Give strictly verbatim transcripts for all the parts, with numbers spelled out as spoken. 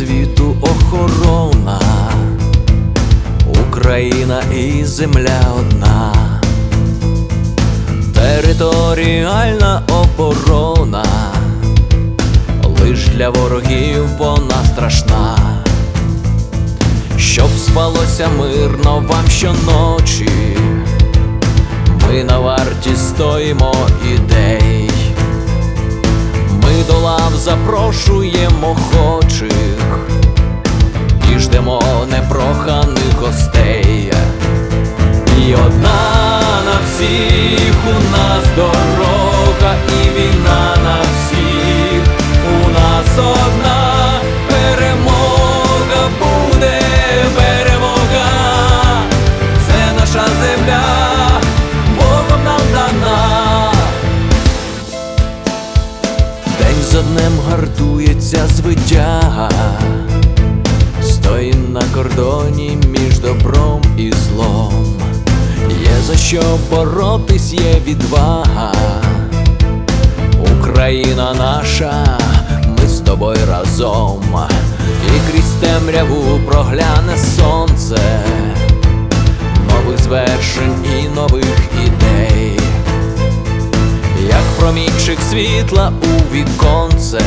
світу охорона, Україна і земля одна, територіальна оборона, лиш для ворогів вона страшна. Щоб спалося мирно вам щоночі, ми на варті стоїмо ідей. Ми до лав запрошуємо охочих і ждемо непроханих гостей. І одна на всіх у нас дорога, і війна на всіх у нас одна. Перемога буде, перемога, це наша земля, Богом нам дана. День за днем гартується звитяга, стоїть на кордоні між добром і злом. Є за що боротись, є відвага. Україна наша, ми з тобою разом. І крізь темряву прогляне сонце нових звершень і нових ідей. Як промінчик світла у віконце,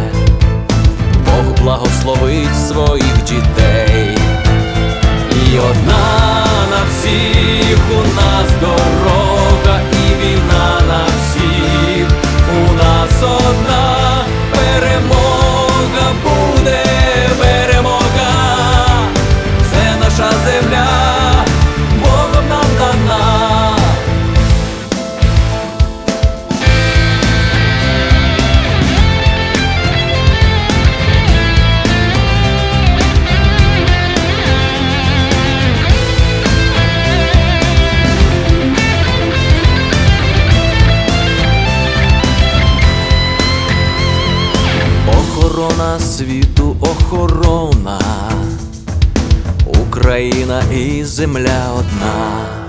Бог благословить своїх дітей. І одна на всіх у нас дорога, і війна на всіх у нас одна. Перемога буде, перемога, це наша земля, Богом нам дана. Охорона світу, охорона, Україна і земля одна.